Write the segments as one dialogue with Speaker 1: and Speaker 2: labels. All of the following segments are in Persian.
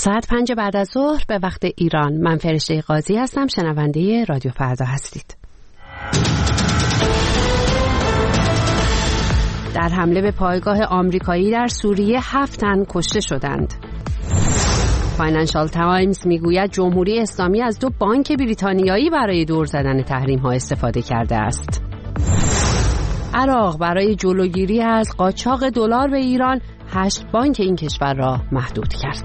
Speaker 1: ساعت 5 بعد از ظهر به وقت ایران. من فرشته قاضی هستم، شنونده رادیو فردا هستید. در حمله به پایگاه آمریکایی در سوریه 7 تن کشته شدند. فاینانشال تایمز میگوید جمهوری اسلامی از 2 بانک بریتانیایی برای دور زدن تحریم‌ها استفاده کرده است. عراق برای جلوگیری از قاچاق دلار به ایران 8 بانک این کشور را محدود کرد.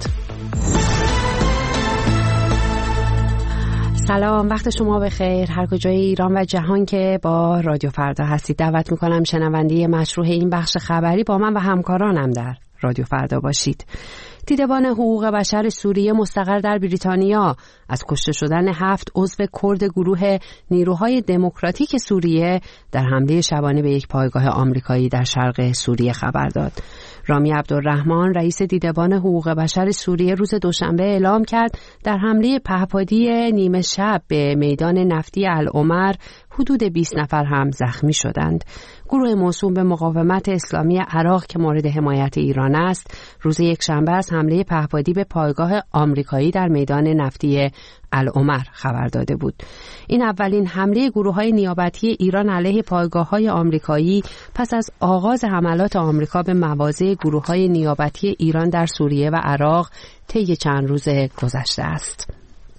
Speaker 1: سلام، وقت شما بخیر. هر کجای ایران و جهان که با رادیو فردا هستید دعوت میکنم شنونده مشروع این بخش خبری با من و همکارانم در رادیو فردا باشید. دیدبان حقوق بشر سوریه مستقر در بریتانیا از کشته شدن 7 عضو کرد گروه نیروهای دموکراتیک سوریه در حمله شبانه به یک پایگاه آمریکایی در شرق سوریه خبر داد. رامی عبدالرحمن رئیس دیدبان حقوق بشر سوریه روز دوشنبه اعلام کرد در حمله پهپادی نیمه شب به میدان نفتی العمر حدود 20 نفر هم زخمی شدند. گروه موسوم به مقاومت اسلامی عراق که مورد حمایت ایران است، روز یکشنبه از حمله پهپادی به پایگاه آمریکایی در میدان نفتی العمر خبر داده بود. این اولین حمله گروه‌های نیابتی ایران علیه پایگاه‌های آمریکایی پس از آغاز حملات آمریکا به مواضع گروه‌های نیابتی ایران در سوریه و عراق طی چند روز گذشته است.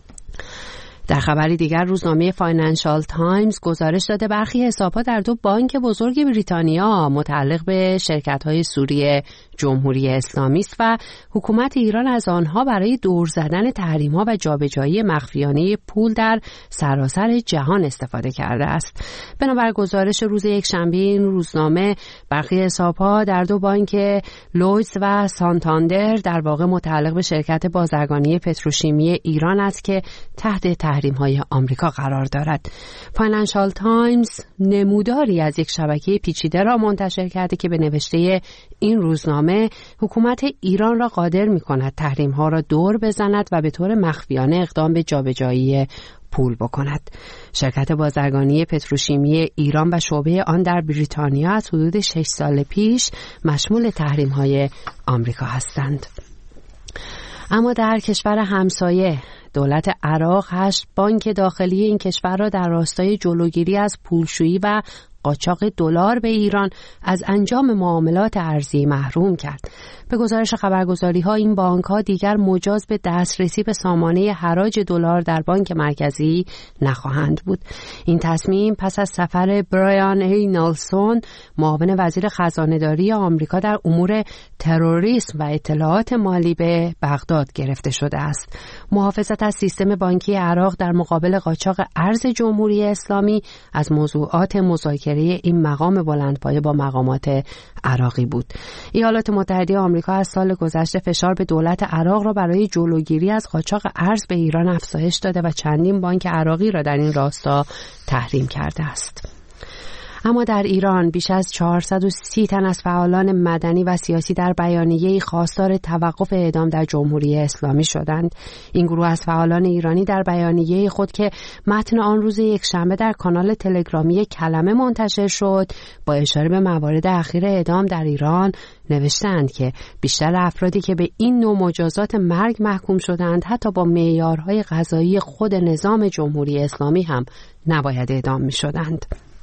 Speaker 1: در خبری دیگر روزنامه فاینانشال تایمز گزارش داده برخی حساب‌ها در 2 بانک بزرگ بریتانیا متعلق به شرکت‌های سوریه جمهوری اسلامی است و حکومت ایران از آنها برای دور زدن تحریم‌ها و جابجایی مخفیانه پول در سراسر جهان استفاده کرده است. بنابر گزارش روز یکشنبه این روزنامه برخی حساب‌ها در 2 بانک لویدز و سانتاندر در واقع متعلق به شرکت بازرگانی پتروشیمی ایران است که تحت تحریم‌های آمریکا قرار دارد. فاینانشال تایمز نموداری از یک شبکه پیچیده را منتشر کرده که به نوشته این روزنامه حکومت ایران را قادر می‌کند تحریم‌ها را دور بزند و به طور مخفیانه اقدام به جابجایی پول بکند. شرکت بازرگانی پتروشیمی ایران و شعبه آن در بریتانیا از حدود 6 سال پیش مشمول تحریم‌های آمریکا هستند. اما در کشور همسایه دولت عراق 8 بانک داخلی این کشور را در راستای جلوگیری از پولشویی و قاچاق دلار به ایران از انجام معاملات ارزی محروم کرد. به گزارش خبرگزاری‌ها این بانک‌ها دیگر مجاز به دسترسی به سامانه حراج دلار در بانک مرکزی نخواهند بود. این تصمیم پس از سفر برایان ای نلسون معاون وزیر خزانه‌داری آمریکا در امور تروریسم و اطلاعات مالی به بغداد گرفته شده است. محافظت از سیستم بانکی عراق در مقابل قاچاق ارز جمهوری اسلامی از موضوعات مذاکره این مقام بلندپایه با مقامات عراقی بود. ایالات متحده آمریکا از سال گذشته فشار به دولت عراق را برای جلوگیری از قاچاق ارز به ایران افزایش داده و چندین بانک عراقی را در این راستا تحریم کرده است. اما در ایران بیش از 430 تن از فعالان مدنی و سیاسی در بیانیه‌ای خواستار توقف اعدام در جمهوری اسلامی شدند. این گروه از فعالان ایرانی در بیانیه خود که متن آن روز یکشنبه در کانال تلگرامی کلمه منتشر شد با اشاره به موارد اخیر اعدام در ایران نوشتند که بیشتر افرادی که به این نوع مجازات مرگ محکوم شدند حتی با معیارهای قضایی خود نظام جمهوری اسلامی هم نباید اعدام می‌شدند.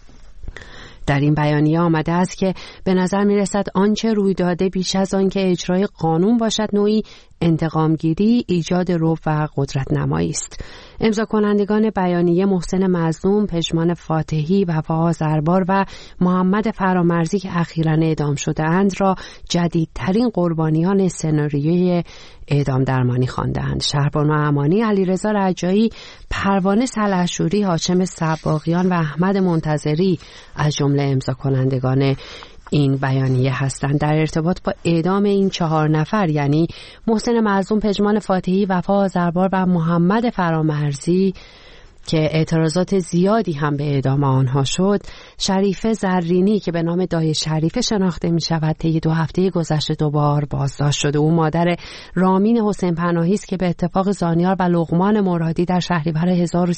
Speaker 1: در این بیانیه آمده است که به نظر می رسد آنچه روی داده بیش از آن که اجرای قانون باشد نوعی انتقامگیری، ایجاد رعب و قدرت نمایی است. امضا کنندگان بیانیه محسن مظلوم، پژمان فاتحی، وفا آذربار و محمد فرامرزی که اخیراً اعدام شده‌اند را جدیدترین قربانیان سناریوی اعدام درمانی خواندند. شهربانو امانی، علیرضا رجایی، پروانه سلحشوری، هاشم سباقیان و احمد منتظری از جمله امضا کنندگان این بیانیه هستند. در ارتباط با اعدام این 4 نفر یعنی محسن مظلوم، پژمان فاتحی، وفا آذربار و محمد فرامرزی که اعتراضات زیادی هم به اعدام آنها شد، شریفه زرینی که به نام دایی شریفه شناخته می شود طی 2 هفته گذشته دوبار بازداشت شده. او مادر رامین حسین پناهی است که به اتفاق زانیار و لقمان مرادی در شهریور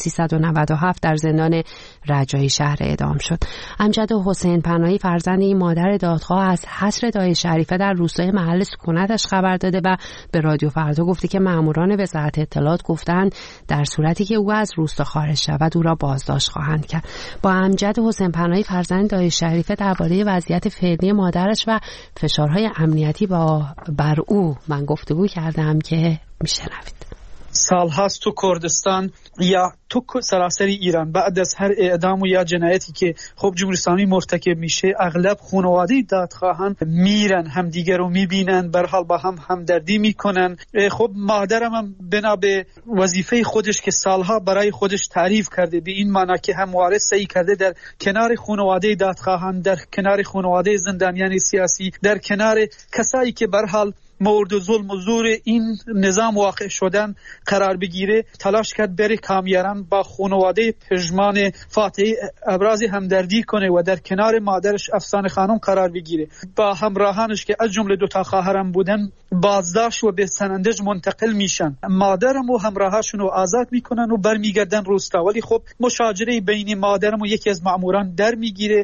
Speaker 1: 1397 در زندان رجایی شهر اعدام شد. امجد حسین پناهی فرزند این مادر دادخواه از حصر دایی شریفه در روستای محل سکونتش خبر داده و به رادیو فردا گفته که ماموران وزارت اطلاعات گفتند در صورتی که او از روستا خارج شود او را بازداشت خواهند کرد. با امجد حسین پناهی فرزند دایی شریفه درباره وضعیت فعلی مادرش و فشارهای امنیتی بر او من گفتگو کردم که میشنوید.
Speaker 2: سال هاست تو کردستان یا تو سراسر ایران بعد از هر اعدام و یا جنایتی که خب جمهوری اسلامی مرتکب میشه، اغلب خانواده دادخواهان میرن همدیگر رو میبینن، به هر حال با هم همدردی میکنن. خب مادرم هم بنا به وظیفه خودش که سالها برای خودش تعریف کرده به این معنی که همواره سعی کرده در کنار خانواده دادخواهان، در کنار خانواده زندانیان سیاسی، در کنار کسایی که به هر حال مورد ظلم و زور این نظام واقع شدن قرار بگیره، تلاش کرد بره کامیاران با خانواده پژمان فاتحی ابراز همدردی کنه و در کنار مادرش افسانه خانم قرار بگیره. با همراهانش که از جمله 2 خواهرم بودن بازداشت و به سنندج منتقل میشن. مادرم و همراهاشون رو آزاد میکنن و برمیگردن روستا. ولی خب مشاجره بین مادرم و یکی از ماموران در میگیره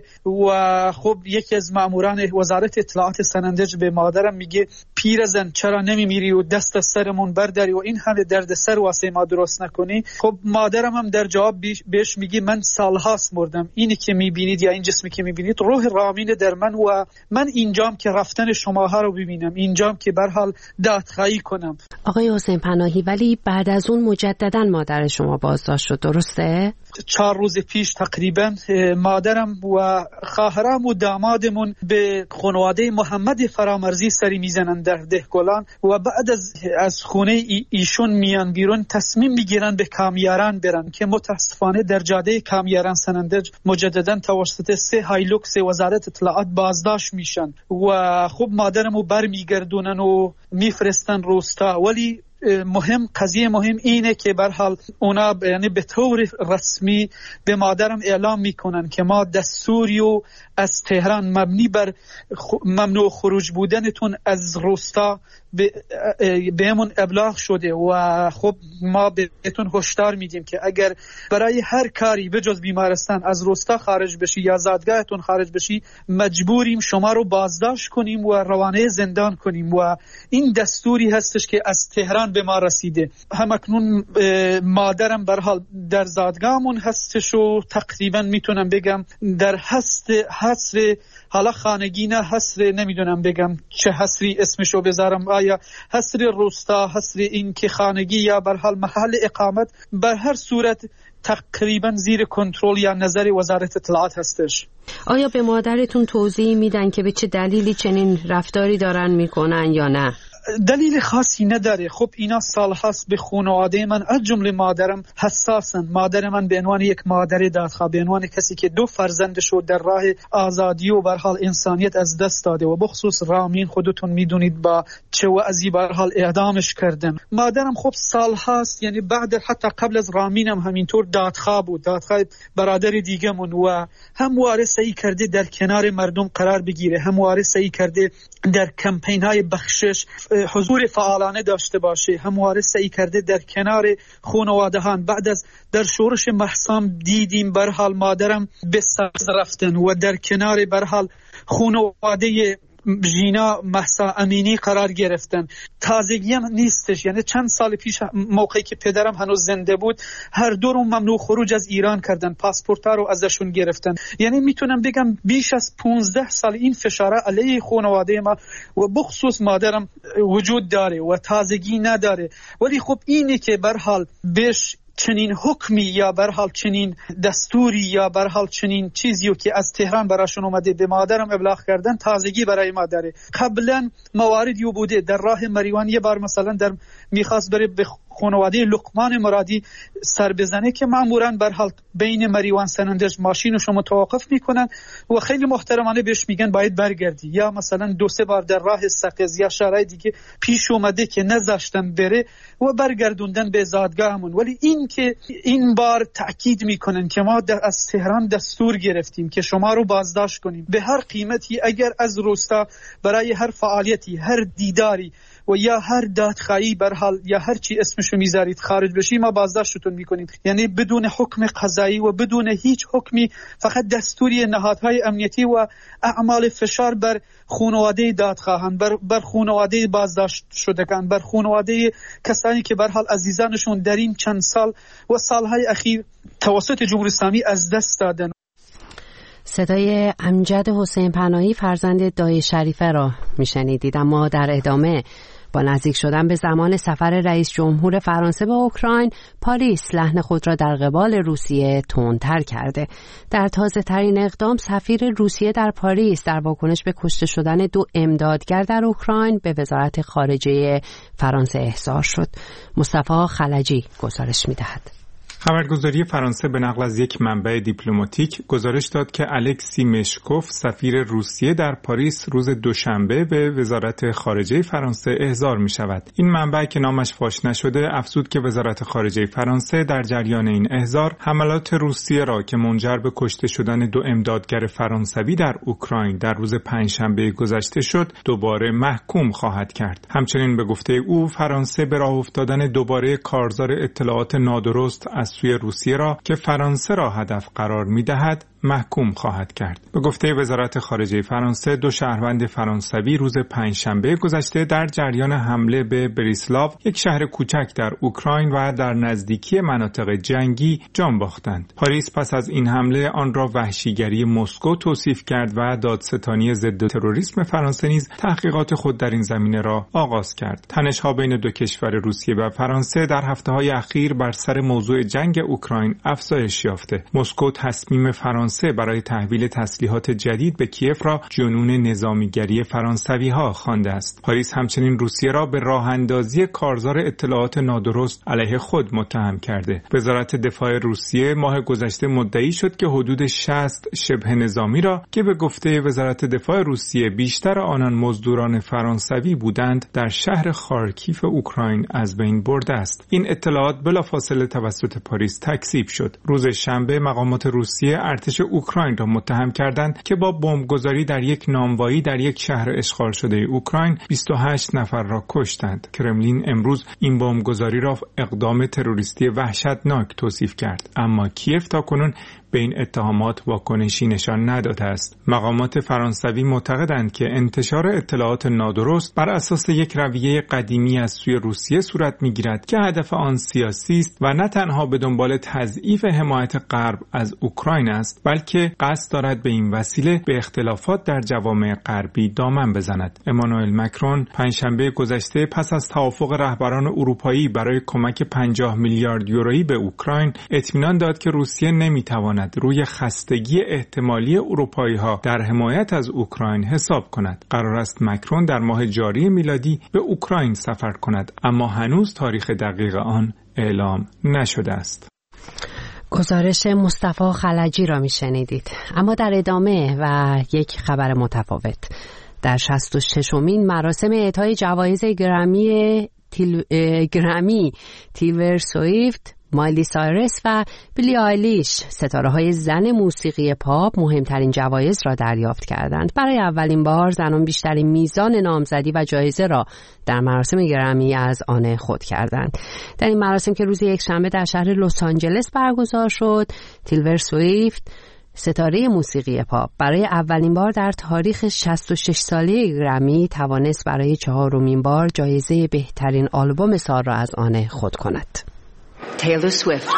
Speaker 2: و خب یکی از ماموران وزارت اطلاعات سنندج به مادرم میگه پیرزن چرا نمیمیری و دست از سرمون برداری و این همه دردسر واسه ما درست نکنی. خب مادرم هم در جواب بهش میگه من سالهاست مردم، اینی که میبینید یا این جسمی که میبینید روح رامین در من و من اینجام که رفتن شماها رو ببینم، اینجام که به هر حال دادخواهی کنم.
Speaker 1: آقای حسین پناهی، ولی بعد از اون مجددا مادر شما بازداشت شد، درسته؟
Speaker 2: 4 روز پیش تقریبا مادرم و خواهرام و دامادمون به خانواده محمد فرامرزی سری میزنن در دهگلان و بعد از خونه ایشون میان بیرون تصمیم میگیرن به کامیاران برن که متاسفانه در جاده کامیاران سنندج مجددا توسط 3 هایلوکس وزارت اطلاعات بازداشت میشن و خب مادرمو برمیگردونن و میفرستن روستا. ولی قضیه مهم اینه که به هر حال اونا یعنی به طور رسمی به مادرم اعلام میکنن که ما دستوری و از تهران مبنی بر ممنوع خروج بودنتون از روستا بهمون ابلاغ شده و خب ما بهتون هشدار میدیم که اگر برای هر کاری به جز بیمارستان از روستا خارج بشی یا زادگاهتون خارج بشی مجبوریم شما رو بازداشت کنیم و روانه زندان کنیم و این دستوری هستش که از تهران به ما رسیده. همکنون مادرم به هر حال در زادگاهمون هستش و تقریبا میتونم بگم در حصر حالا خانگی نه حصر نمیدونم بگم چه حصری اسمشو بذارم، آیا حصر روستا، حصر این که خانگی یا به هر حال محل اقامت، بر هر صورت تقریبا زیر کنترل یا نظر وزارت اطلاعات هستش.
Speaker 1: آیا به مادرتون توضیح میدن که به چه دلیلی چنین رفتاری دارن میکنن یا نه؟
Speaker 2: دلیل خاصی نداره. خب اینا سال هاست به خانواده من از جمله مادرم حساسن. مادر من به عنوان یک مادر دادخواه، به عنوان کسی که 2 فرزندش رو در راه آزادی و به هر حال انسانیت از دست داده و بخصوص رامین خودتون میدونید با چه وضعی به هر حال اعدامش کردن. مادرم خب سال هاست یعنی بعد حتی قبل از رامینم همینطور دادخواه بود، دادخواه برادر دیگه‌مون و همواره سعی کرده در کنار مردم قرار بگیره، همواره سعی کرده در کمپین‌های بخشش حضور فعالانه داشته باشه، همواره سعی کرده در کنار خانواده‌هان. بعد از در شورش محسام دیدیم به هر حال مادرم به ساز رفتن و در کنار به هر حال خانواده ژینا مهسا امینی قرار گرفتن. تازگی هم نیستش، یعنی چند سال پیش موقعی که پدرم هنوز زنده بود هر دو رو ممنوع خروج از ایران کردن، پاسپورت‌ها رو ازشون گرفتن. یعنی میتونم بگم بیش از 15 سال این فشار علیه خانواده ما و بخصوص مادرم وجود داره و تازگی نداره. ولی خب اینه که به هر حال بهش چنین حکمی یا به هر حال چنین دستوری یا به هر حال چنین چیزی که از تهران براشون اومده به مادرم ابلاغ کردن تازگی برای مادره. قبلا مواردی بوده در راه مریوان یه بار مثلا در میخواست بره به خانواده لقمان مرادی سر بزنه که ماموران به هر حال بین مریوان سنندج ماشینشو متوقف میکنن و خیلی محترمانه بهش میگن باید برگردی، یا مثلا 2-3 بار در راه سقز یا شهرهای دیگه پیش اومده که نذاشتن بره و برگردوندن به زادگاهمون. ولی این بار تاکید میکنن که ما از تهران دستور گرفتیم که شما رو بازداشت کنیم به هر قیمتی، اگر از روستا برای هر فعالیتی، هر دیداری و یا هر دادخواهی به هر حال یا هر چی اسمشو میذارید خارج بشی ما بازداشتتون میکنیم. یعنی بدون حکم قضایی و بدون هیچ حکمی، فقط دستوری نهادهای امنیتی و اعمال فشار بر خانواده دادخواهان، بر خانواده بازداشت شدگان، بر خانواده کسانی که به هر حال عزیزانشون در این چند سال و سالهای اخیر توسط جمهوری اسلامی از دست دادن.
Speaker 1: صدای امجد حسین پناهی فرزند دایی شریفه را میشنیدید. اما در ادامه با نزدیک شدن به زمان سفر رئیس جمهور فرانسه به اوکراین، پاریس لحن خود را در قبال روسیه تندتر کرده. در تازه ترین اقدام سفیر روسیه در پاریس در واکنش به کشته شدن 2 امدادگر در اوکراین به وزارت خارجه فرانسه احضار شد. مصطفی خلجی گزارش می‌دهد.
Speaker 3: خبرگزاری فرانسه به نقل از یک منبع دیپلماتیک گزارش داد که الکسی مشکوف سفیر روسیه در پاریس روز دوشنبه به وزارت خارجه فرانسه احضار می شود. این منبع که نامش فاش نشده افزود که وزارت خارجه فرانسه در جریان این احضار حملات روسیه را که منجر به کشته شدن 2 امدادگر فرانسوی در اوکراین در روز پنجشنبه گذشته شد دوباره محکوم خواهد کرد. همچنین به گفته او فرانسه به راه افتادن دوباره کارزار اطلاعات نادرست از سوی روسیه را که فرانسه را هدف قرار می‌دهد محکوم خواهد کرد. به گفته وزارت خارجه فرانسه 2 شهروند فرانسوی روز پنجشنبه گذشته در جریان حمله به بریسلاو، یک شهر کوچک در اوکراین و در نزدیکی مناطق جنگی جان باختند. پاریس پس از این حمله آن را وحشیگری مسکو توصیف کرد و دادستانی ضد تروریسم فرانسه نیز تحقیقات خود در این زمینه را آغاز کرد. تنش‌ها بین 2 کشور روسیه و فرانسه در هفته‌های اخیر بر سر موضوع جنگ اوکراین افزایش یافته. مسکو تصمیم فرانسه برای تحویل تسلیحات جدید به کیف را جنون نظامیگری فرانسوی‌ها خوانده است. پاریس همچنین روسیه را به راه اندازی کارزار اطلاعات نادرست علیه خود متهم کرده. وزارت دفاع روسیه ماه گذشته مدعی شد که حدود 60 شبه نظامی را که به گفته وزارت دفاع روسیه بیشتر آنان مزدوران فرانسوی بودند در شهر خارکیف اوکراین از بین برده است. این اطلاعات بلافاصله توسط پاریس تکذیب شد. روز شنبه مقامات روسیه ارتش اوکراین را متهم کردند که با بمبگذاری در یک نانوایی در یک شهر اشغال شده اوکراین 28 نفر را کشتند. کرملین امروز این بمبگذاری را اقدام تروریستی وحشتناک توصیف کرد، اما کیف تاکنون به این اتهامات واکنشی نشان نداده است. مقامات فرانسوی معتقدند که انتشار اطلاعات نادرست بر اساس یک رویه قدیمی از سوی روسیه صورت می‌گیرد که هدف آن سیاسی است و نه تنها به دنبال تضعیف حمایت غرب از اوکراین است، بلکه قصد دارد به این وسیله به اختلافات در جوامع غربی دامن بزند. امانوئل مکرون پنجشنبه گذشته پس از توافق رهبران اروپایی برای کمک 50 میلیارد یورویی به اوکراین اطمینان داد که روسیه نمی‌تواند روی خستگی احتمالی اروپایی‌ها در حمایت از اوکراین حساب کند. قرار است مکرون در ماه جاری میلادی به اوکراین سفر کند، اما هنوز تاریخ دقیق آن اعلام نشده است.
Speaker 1: گزارش مصطفی خلجی را میشنیدید. اما در ادامه و یک خبر متفاوت، در 66مین مراسم اعطای جوایز گرمی تیلور سویفت، مایلی سایرس و بیلی آیلیش، ستاره‌های زن موسیقی پاپ، مهمترین جوایز را دریافت کردند. برای اولین بار زنان بیشترین میزان نامزدی و جایزه را در مراسم گرمی از آن خود کردند. در این مراسم که روز یکشنبه در شهر لس آنجلس برگزار شد، تیلور سویفت، ستاره موسیقی پاپ، برای اولین بار در تاریخ 66 ساله گرمی توانست برای 4مین بار جایزه بهترین آلبوم سال را از آن خود کند.
Speaker 4: Taylor Swift.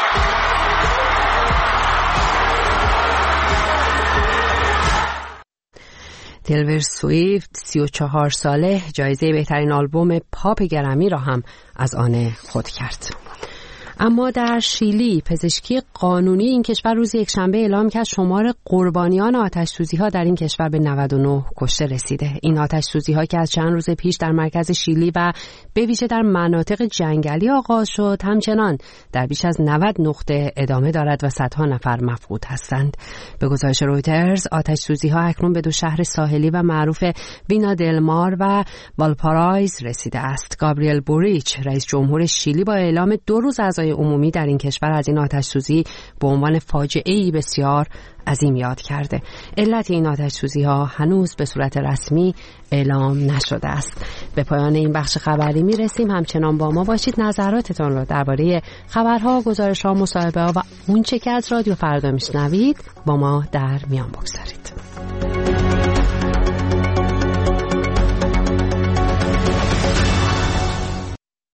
Speaker 1: تیلور سویفت 34 ساله جایزه بهترین آلبوم پاپ گرمی را هم از آن خود کرد. اما در شیلی پزشکی قانونی این کشور روز یکشنبه اعلام کرد شمار قربانیان آتش‌سوزی‌ها در این کشور به 99 کشته رسیده. این آتش‌سوزی‌ها که از چند روز پیش در مرکز شیلی و به ویژه در مناطق جنگلی آغاز شد، همچنان در بیش از 90 نقطه ادامه دارد و صدها نفر مفقود هستند. به گزارش رویترز، آتش‌سوزی‌ها اکنون به 2 شهر ساحلی و معروف وینا دل مار و والپارائیز رسیده است. گابریل بوریچ، رئیس جمهور شیلی، با اعلام 2 روز عزای عمومی در این کشور از این آتش‌سوزی به عنوان فاجعه‌ای بسیار عظیم یاد کرده. علت این آتش‌سوزی‌ها هنوز به صورت رسمی اعلام نشده است. به پایان این بخش خبری میرسیم. همچنان با ما باشید. نظراتتون رو درباره خبرها، گزارش‌ها، مصاحبه‌ها و اون چه که از رادیو فردا میشنوید با ما در میان بگذارید.